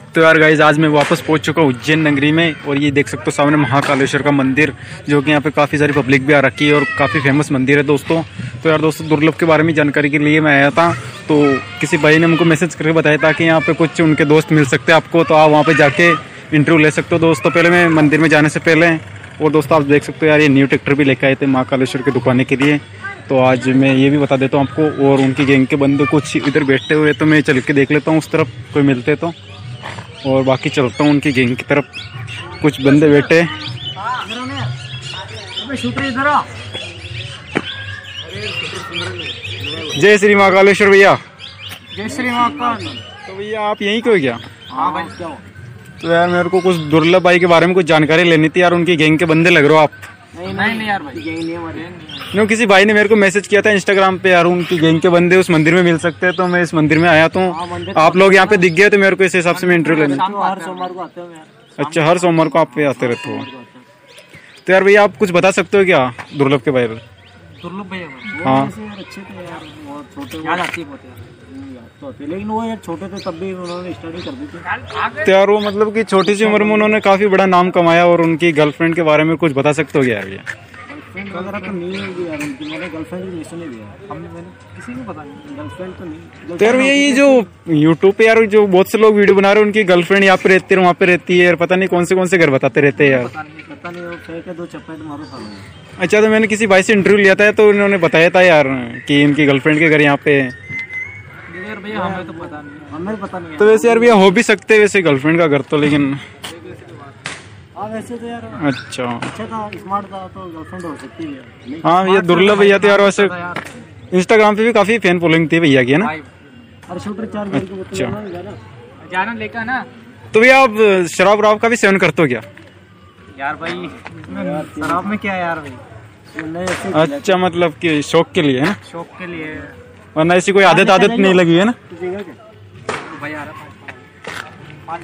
तो यार गाइज आज मैं वापस पहुंच चुका हूँ उज्जैन नगरी में और ये देख सकते हो सामने महाकालेश्वर का मंदिर जो कि यहाँ पे काफ़ी सारी पब्लिक भी आ रखी है और काफ़ी फेमस मंदिर है दोस्तों। तो यार दोस्तों दुर्लभ के बारे में जानकारी के लिए मैं आया था, तो किसी भाई ने हमको मैसेज करके बताया था कि यहाँ पे कुछ उनके दोस्त मिल सकते हैं आपको, तो आप वहाँ पर जाके इंटरव्यू ले सकते हो दोस्तों। पहले मैं मंदिर में जाने से पहले और दोस्तों आप देख सकते हो यार ये न्यू ट्रैक्टर भी लेकर आए थे महाकालेश्वर के दुकाने के लिए। तो आज मैं ये भी बता देता हूँ आपको, और उनकी गैंग के बंदे कुछ इधर बैठे हुए तो मैं चल के देख लेता हूँ उस तरफ कोई मिलते तो, और बाकी चलता हूँ उनकी गैंग की तरफ। कुछ बंदे बैठे। जय श्री महाकालेश्वर भैया। जय श्री महाकाल। तो भैया आप यहीं को क्या? हाँ भाई क्या हो? तो यार मेरे को कुछ दुर्लभ भाई के बारे में कुछ जानकारी लेनी थी यार, उनकी गैंग के बंदे लग रहे हो आप। नहीं यार भाई गैंग नहीं हमारे। नो किसी भाई ने मेरे को मैसेज किया था इंस्टाग्राम पे यार उनकी गैंग के बंदे उस मंदिर में मिल सकते हैं, तो मैं इस मंदिर में आया तो आप लोग यहाँ पे दिख गए तो मेरे को इस हिसाब से मैं इंटरव्यू लेना। हर सोमवार को आते हो यार। अच्छा हर सोमवार को आप पे आते रहते हो। तो यार भैया आप कुछ बता सकते हो क्या दुर्लभ के बारे में? दुर्लभ भैया हाँ अच्छे थे यार, बहुत छोटे याद आती है बहुत यार, तो लेकिन वो यार छोटे थे तब भी उन्होंने स्टडी कर दी थी। तो यार वो मतलब कि छोटी सी उम्र में उन्होंने काफी बड़ा नाम कमाया, और उनकी गर्लफ्रेंड के बारे में कुछ बता सकते हो क्या भैया? गर्लफ्रेंड वगैरह तो नहीं होगी यार उनकी, मैंने गर्लफ्रेंड की मिशन नहीं दिया, मैंने किसी को पता नहीं, गर्लफ्रेंड तो नहीं। तो यार भैया ये जो यूट्यूब पे यार जो बहुत से लोग वीडियो बना रहे हैं उनकी गर्लफ्रेंड यहाँ पे रहती है वहाँ पे रहती है यार, पता नहीं कौन से घर बताते रहते हैं यार। पता नहीं वो फेंक है दो चप्पे मारो सालों। अच्छा तो मैंने किसी भाई से इंटरव्यू लिया था तो उन्होंने बताया था यार कि इनकी गर्लफ्रेंड के घर यहाँ पे। यार भैया हमें तो पता नहीं, हमें पता नहीं। तो वैसे यार भैया हो भी सकते हैं वैसे गर्लफ्रेंड का घर तो, लेकिन हाँ वैसे तो यार अच्छा था, स्मार्ट था तो गर्लफ्रेंड हो सकती है। हाँ भैया दुर्लभ भैया तो यार वैसे इंस्टाग्राम पे भी काफी फैन फॉलोइंग थी भैया की है ना। और शूटर 4 गाड़ी को जाना लेकर ना। तो भैया आप शराब वराब का भी सेवन करते हो क्या? यार भाई शराब में क्या यार भाई। अच्छा मतलब कि शौक के लिए है ना? शौक के लिए, वरना ऐसी कोई आदत नहीं लगी है ना? भाई आ रहा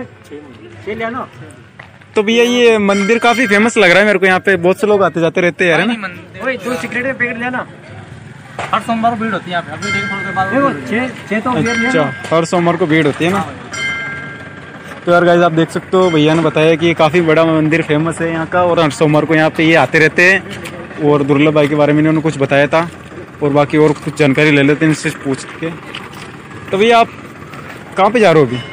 चल ना। तो भैया ये मंदिर काफी फेमस लग रहा है मेरे को, यहाँ पे बहुत से लोग आते जाते रहते हैं यार है ना? दो सिगरेट के पैकेट लेना, हर सोमवार को भीड़ होती है यहाँ पे। अभी देख थोड़ी देर बाद तो अच्छा हर सोमवार को भीड़ होती है ना। तो यार गाइस आप देख सकते हो भैया ने बताया कि काफी बड़ा मंदिर फेमस है यहाँ का, और हर सोमवार को यहाँ पे ये आते रहते हैं। और दुर्लभ भाई के बारे में इन्होंने कुछ बताया था, और बाकी और कुछ जानकारी ले लेते हैं इनसे पूछ के। तो भैया आप कहाँ पे जा रहे हो अभी?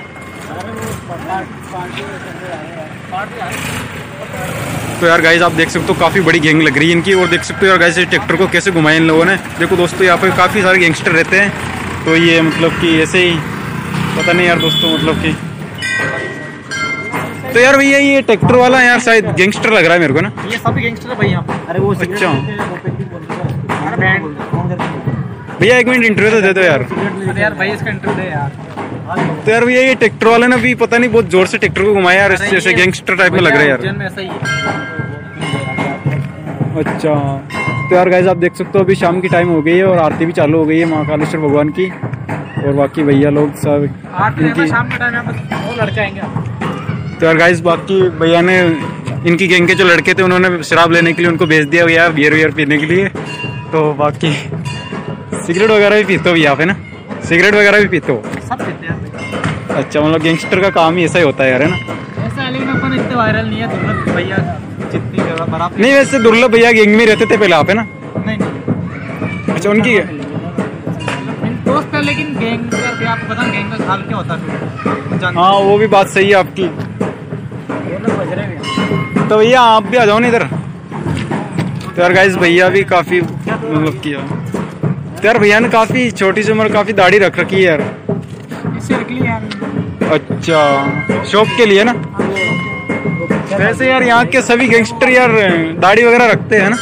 तो यार गाइस आप देख सकते हो काफी बड़ी गैंग लग रही है इनकी, और देख सकते हो यार गाइस ट्रैक्टर को कैसे घुमाया इन लोगों ने। देखो दोस्तों यहाँ पे काफी सारे गैंगस्टर रहते हैं, तो ये मतलब कि ऐसे ही पता नहीं यार दोस्तों मतलब कि। तो यार भैया ये ट्रैक्टर वाला यार शायद गैंगस्टर लग रहा है मेरे को ना। ये सब गैंगस्टर है भाई यहाँ पे। अरे वो अच्छा भैया 1 मिनट इंटरव्यू तो दे दो यार। अरे यार भाई इसका इंटरव्यू दे यार। तो यार भैया ये ट्रैक्टर वाले ने भी पता नहीं बहुत जोर से ट्रैक्टर को घुमाया यार, जैसे गैंगस्टर टाइप में लग रहा है यार। अच्छा तो यार गाइस आप देख सकते हो अभी शाम की टाइम हो गई है और आरती भी चालू हो गई है महाकालेश्वर भगवान की, और बाकी भैया लोग सब शाम के टाइम और लड़के आएंगे। तो यार गाइस बाकी भैया ने इनकी गैंग के जो लड़के थे उन्होंने शराब लेने के लिए उनको भेज दिया भैया, बियर पीने के लिए। तो बाकी सिगरेट वगैरह भी पीते हो भैया आप है ना? सिगरेट वगैरह भी पीते हो? सब पीते हैं। अच्छा मतलब गैंगस्टर का काम ही ऐसा ही होता है यार है ना? ऐसा है लेकिन अपन इतने वायरल नहीं है दुर्लभ भैया जितनी बराबर। नहीं वैसे दुर्लभ भैया गैंग में रहते थे पहले आप है ना? नहीं अच्छा उनकी दोस्त है, लेकिन गैंग का आपको पता गैंग का हाल क्या होता है। हाँ वो भी बात सही है आपकी। तो भैया आप भी आ जाओ ना इधर। तो यार गाइस भैया भी काफी मतलब किया। तो यार भैया ने काफी छोटी सी उम्र काफी दाढ़ी रख रखी है यार। इससे रख ली यार। अच्छा शौक के लिए ना? वैसे यार यहाँ के सभी गैंगस्टर यार दाढ़ी वगैरह रखते हैं ना।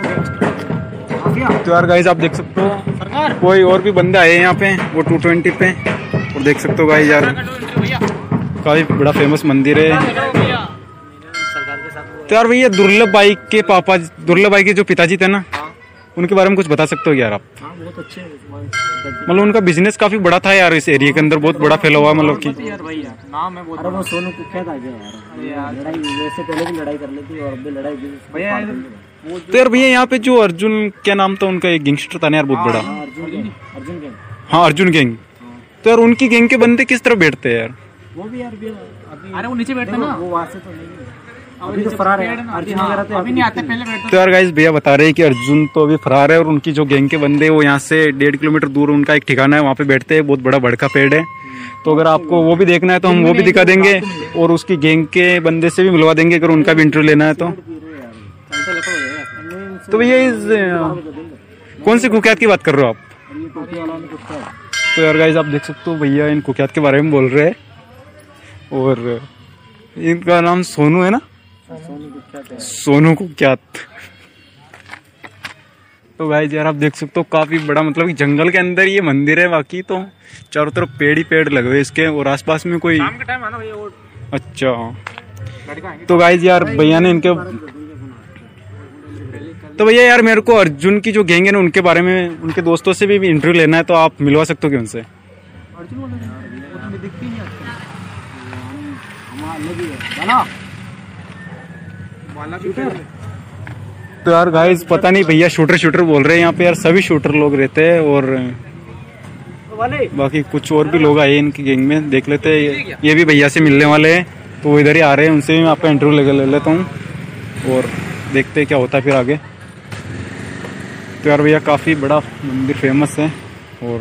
तो यार गाइस आप देख सकते हो कोई और भी बंदे आए हैं यहाँ पे, वो 220 पे, और देख सकते हो गाइस यार काफी बड़ा फेमस मंदिर है। तो यार भैया दुर्लभ भाई के पापा, दुर्लभ भाई के जो पिताजी थे ना, उनके बारे में कुछ बता सकते हो यार आप? बहुत अच्छे मतलब उनका बिजनेस काफी बड़ा था यार, इस एरिया के अंदर बहुत बड़ा फैला हुआ मतलब कि। नाम है बहुत। अरे वो सोनू कुख्यात आ गया यार, लड़ाई वैसे पहले भी लड़ाई कर लेती और अब भी लड़ाई भैया। तो यार भैया यहाँ पे जो अर्जुन क्या नाम था उनका, एक गैंगस्टर था ना यार बहुत बड़ा। अर्जुन गैंग। हाँ अर्जुन गैंग। तो यार उनकी गैंग के बंदे किस तरह बैठते हैं यार? वो भी यार अभी अरे वो नीचे बैठते ना, वो वहाँ से तो नहीं, अभी तो फरार है अर्जुन वगैरह तो अभी नहीं आते, पहले बैठते। तो यार गाइस भैया बता रहे हैं कि अर्जुन तो अभी फरार है और उनकी जो गैंग के बंदे वो यहाँ से 1.5 किलोमीटर दूर उनका एक ठिकाना है, वहाँ पे बैठते हैं। बहुत बड़ा बड़का पेड़ है, तो अगर आपको वो भी देखना है तो हम वो भी दिखा देंगे और उसकी गैंग के बंदे से भी मिलवा देंगे अगर उनका भी इंटरव्यू लेना है तो। तो भैया इस कौन सी कुख्यात की बात कर रहे हो आप? तो यार गाइस आप देख सकते हो भैया इन कुख्यात के बारे में बोल रहे हैं और इनका नाम सोनू है ना, सोनू कुख्यात। तो गाइस यार आप देख सकते हो काफी बड़ा मतलब कि जंगल के अंदर ये मंदिर है। बाकी तो चारों तरफ पेड़ ही पेड़ लगे हुए इसके और आसपास में कोई। शाम के टाइम आना भैया, वो अच्छा तो गाइस यार भैया ने इनके तो भैया यार मेरे को अर्जुन की जो गैंग है ना उनके बारे में उनके दोस्तों से भी इंटरव्यू लेना है, तो आप मिलवा सकते हो क्या उनसे? अर्जुन वो तो दिखती नहीं आजकल। तो यार गाइस पता नहीं भैया शूटर बोल रहे हैं यहाँ पे यार, सभी शूटर लोग रहते हैं और बाकी कुछ और भी लोग आए इनकी गैंग में, देख लेते हैं। ये भी भैया से मिलने वाले हैं तो वो इधर ही आ रहे हैं, उनसे भी मैं आपका इंटरव्यू ले लेता हूँ और देखते हैं क्या होता है फिर आगे। तो यार भैया काफ़ी बड़ा मंदिर फेमस है और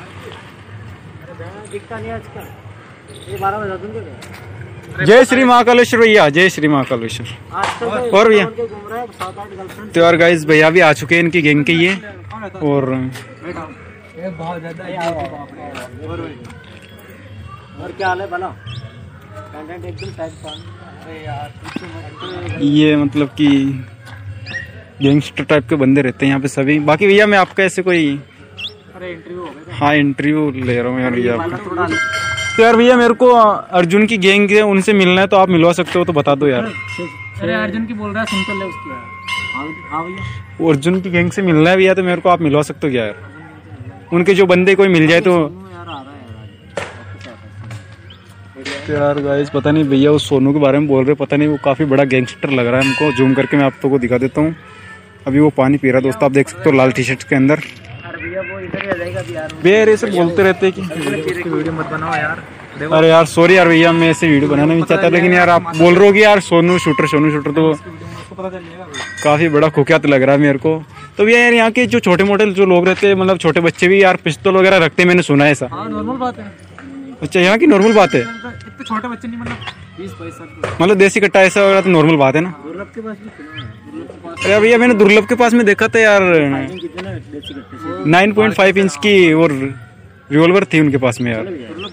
जय श्री महाकालेश्वर भैया, जय श्री महाकालेश्वर। और भैया तो यार गाइस भैया भी आ चुके हैं इनकी गैंग के ये और क्या हाल है भला? ये मतलब कि गैंगस्टर टाइप के बंदे रहते हैं यहाँ पे सभी। बाकी भैया मैं आपका ऐसे कोई हाँ इंटरव्यू ले रहा हूँ यार भैया। तो यार भैया मेरे को अर्जुन की गैंग है उनसे मिलना है, तो आप मिलवा सकते हो तो बता दो यार। अरे अर्जुन की बोल रहा है, सुन तो ले उसकी। हाँ भैया अर्जुन की गैंग से मिलना है भैया, तो मेरे को आप मिलवा सकते हो क्या यार? उनके जो बंदे कोई मिल जाए तो। तो यार गाइस पता नहीं भैया उस सोनू के बारे में बोल रहे, पता नहीं वो काफी बड़ा गैंगस्टर लग रहा है हमको। जूम करके मैं आप लोगों को दिखा देता हूँ। अभी वो पानी पी रहा है दोस्तों, आप देख सकते हो लाल टी शर्ट के अंदर। भैया ऐसे बोलते रहते हैं कि वीडियो मत बनाओ यार। अरे यार सॉरी यार भैया, मैं ऐसे वीडियो बनाना नहीं चाहता, लेकिन यार आप बोल रहे हो कि यार सोनू शूटर तो काफी बड़ा कुख्यात लग रहा है मेरे को। तो भैया यार यहाँ के जो छोटे मोटे जो लोग रहते हैं, मतलब छोटे बच्चे भी यार पिस्तौल वगैरह रखते हैं, मैंने सुना है ऐसा। नॉर्मल बात है। अच्छा यहाँ की नॉर्मल बात है, इतने छोटे बच्चे नहीं, मतलब 20-22 साल। मतलब देसी कट्टा ऐसा वगैरह तो नॉर्मल बात है ना? अरे भैया मैंने दुर्लभ के पास में देखा था यार 9.5 इंच की और रिवॉल्वर थी उनके पास में यार।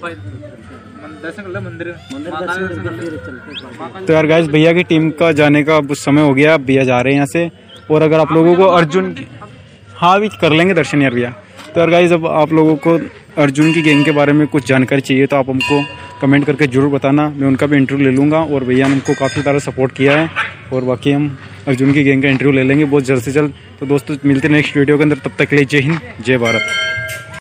तो यार गाइस भैया की टीम का जाने का अब समय हो गया, भैया जा रहे हैं यहाँ से। और अगर आप लोगों को अर्जुन हाँ भी कर लेंगे दर्शन यार भैया। तो यार गाइस अब आप लोगों को अर्जुन की गैंग के बारे में कुछ जानकारी चाहिए तो आप हमको कमेंट करके जरूर बताना, मैं उनका भी इंटरव्यू ले लूँगा। और भैया ने हमको काफ़ी सारा सपोर्ट किया है और बाकी हम अर्जुन की गैंग का इंटरव्यू ले लेंगे बहुत जल्द से जल्द। तो दोस्तों मिलते हैं नेक्स्ट वीडियो के अंदर, तब तक के लिए जय हिंद जय भारत।